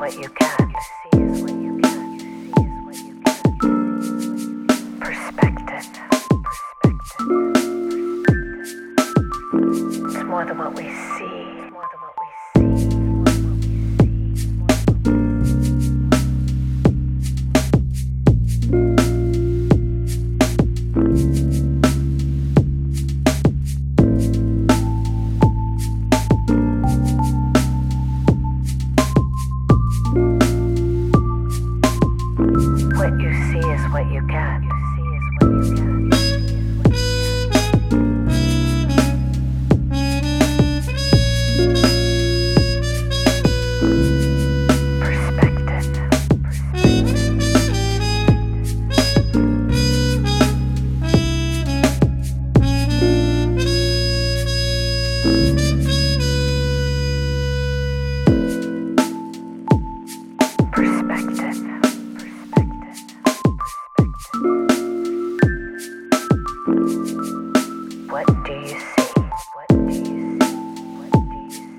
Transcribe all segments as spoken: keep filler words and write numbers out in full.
what you get. Perspective. It's more than what we see. More than what we see. What you see is what you get. Perspective. Perspective. What do you see? What do you see? What do you see?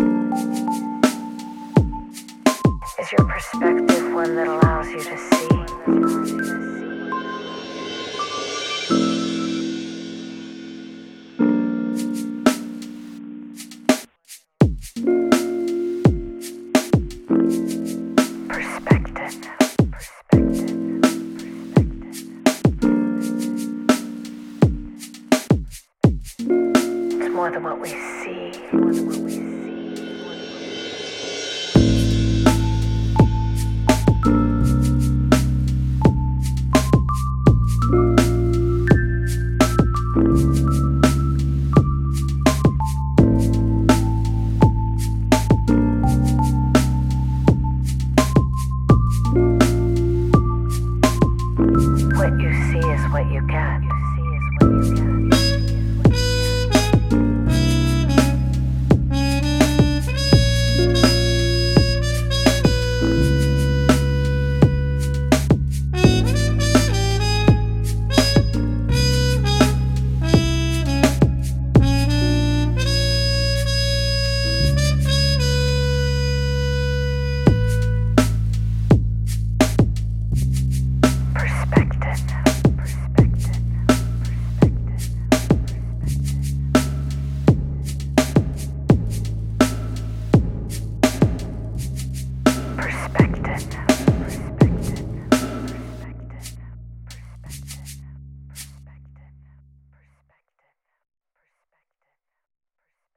Is your perspective one that allows you to see? Perspective. Perspective. It's more than what we see. More than what we see.